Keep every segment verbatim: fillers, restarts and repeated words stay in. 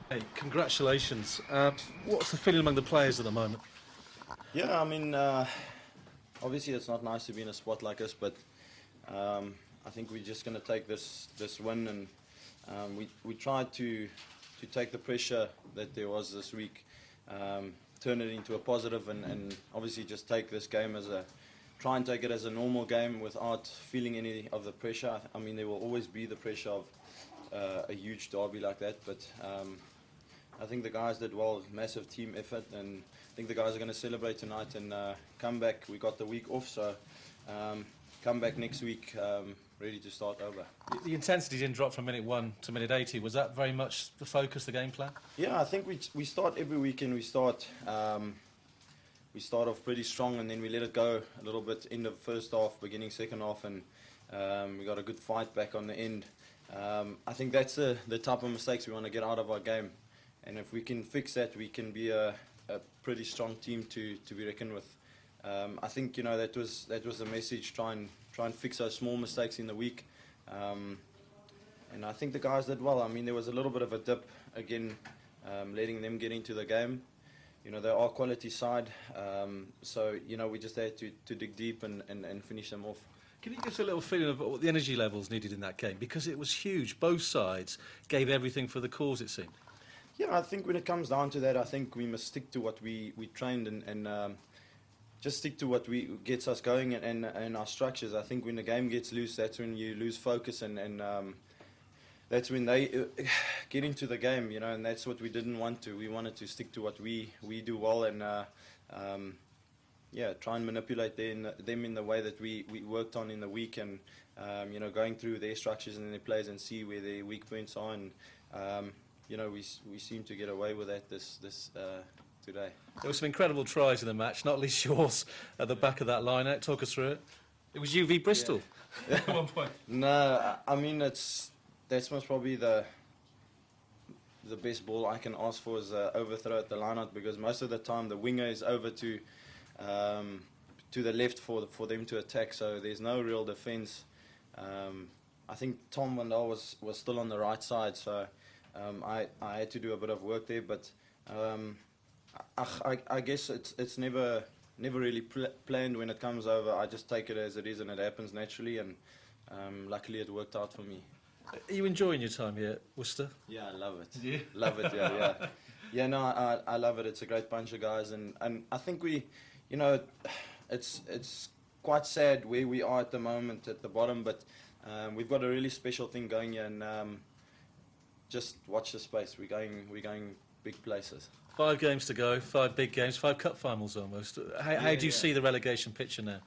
Hey, congratulations. Um, what's the feeling among the players at the moment? Yeah, I mean, uh, obviously it's not nice to be in a spot like this, but um, I think we're just going to take this this win, and um, we we tried to to take the pressure that there was this week, um, turn it into a positive, and, and obviously just take this game as a try and take it as a normal game without feeling any of the pressure. I mean, there will always be the pressure of uh, a huge derby like that, but. Um, I think the guys did well, massive team effort, and I think the guys are going to celebrate tonight and uh, come back. We got the week off, so um, come back next week um, ready to start over. The intensity didn't drop from minute one to minute eighty. Was that very much the focus, the game plan? Yeah, I think we we start every weekend. We start um, we start off pretty strong, and then we let it go a little bit in the first half, beginning second half, and um, we got a good fight back on the end. Um, I think that's the the type of mistakes we want to get out of our game. And if we can fix that, we can be a, a pretty strong team to, to be reckoned with. Um, I think you know that was that was the message. Try and try and fix those small mistakes in the week, um, and I think the guys did well. I mean, there was a little bit of a dip again, um, letting them get into the game. You know, they are quality side, um, so you know we just had to, to dig deep and, and, and finish them off. Can you give us a little feeling of what the energy levels needed in that game? Because it was huge. Both sides gave everything for the cause, it seemed. Yeah, I think when it comes down to that, I think we must stick to what we, we trained and, and um, just stick to what we gets us going and, and, and our structures. I think when the game gets loose, that's when you lose focus, and, and um, that's when they uh, get into the game, you know, and that's what we didn't want to. We wanted to stick to what we, we do well and, uh, um, yeah, try and manipulate them, them in the way that we, we worked on in the week, and, um, you know, going through their structures and their plays and see where their weak points are. And, um, you know, we we seem to get away with that this this uh, today. There were some incredible tries in the match, not least yours at the back of that line-out. Talk us through it. It was U V Bristol yeah. at one point. No, I mean it's that's most probably the the best ball I can ask for is uh, overthrow at the line-out, because most of the time the winger is over to um, to the left for the, for them to attack. So there's no real defence. Um, I think Tom Van Daal was was still on the right side, so. Um, I, I had to do a bit of work there, but um, I, I, I guess it's it's never never really pl planned when it comes over. I just take it as it is, and it happens naturally, and um, luckily it worked out for me. Are you enjoying your time here at Worcester? Yeah, I love it. Yeah. Love it, yeah, yeah. Yeah, no, I, I love it. It's a great bunch of guys, and, and I think we, you know, it's it's quite sad where we are at the moment at the bottom, but um, we've got a really special thing going here, and um, just watch the space. We're going, we're going big places. Five games to go, five big games, five cup finals almost. How, yeah, how do you yeah. see the relegation picture now?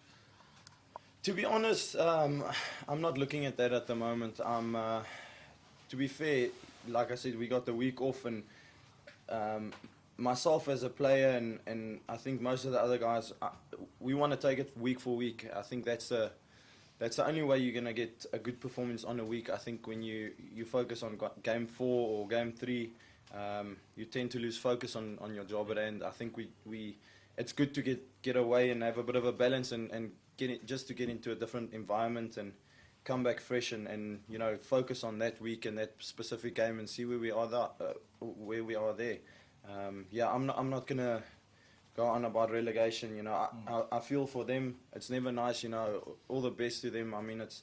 To be honest, um, I'm not looking at that at the moment. I'm, uh, to be fair, like I said, we got the week off, and um, myself as a player, and, and I think most of the other guys, uh, we want to take it week for week. I think that's the That's the only way you're going to get a good performance on a week. I think when you, you focus on game four or game three, um, you tend to lose focus on, on your job at hand. I think we, we it's good to get, get away and have a bit of a balance, and, and get it, just to get into a different environment and come back fresh, and, and you know focus on that week and that specific game and see where we are there, uh, where we are there. Um, yeah, I'm not I'm not gonna go on about relegation. You know, I, mm. I, I feel for them. It's never nice. You know, all the best to them. I mean, it's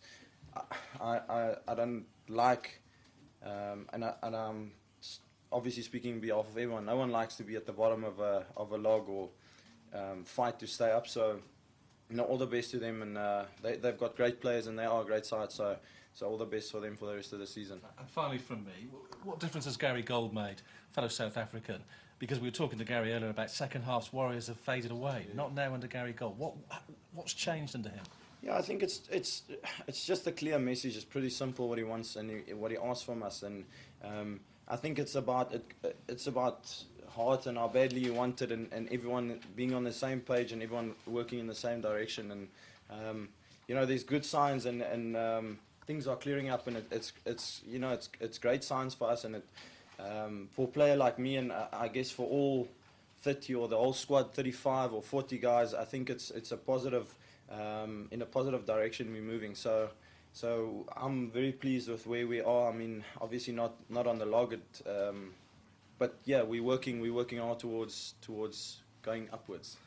I I, I don't like um, and I, and I'm obviously speaking on behalf of everyone. No one likes to be at the bottom of a of a log or um, fight to stay up. So, you know, all the best to them, and uh, they they've got great players and they are a great side. So, so all the best for them for the rest of the season. And finally, from me, what difference has Gary Gold made, fellow South African? Because we were talking to Gary earlier about second half's Warriors have faded away. Not now under Gary Gold. What what's changed under him? Yeah, I think it's it's it's just a clear message. It's pretty simple what he wants and he, what he asks from us, and um, I think it's about it, it's about heart and how badly you want it, and, and everyone being on the same page and everyone working in the same direction. And um, you know, there's good signs, and and um, things are clearing up, and it, it's it's you know it's it's great signs for us, and it um, for a player like me, and I, I guess for all thirty or the whole squad, thirty-five or forty guys, I think it's it's a positive. Um, in a positive direction we're moving, so so I'm very pleased with where we are. I mean, obviously not not on the log at um, but yeah, we're working we're working hard towards towards going upwards.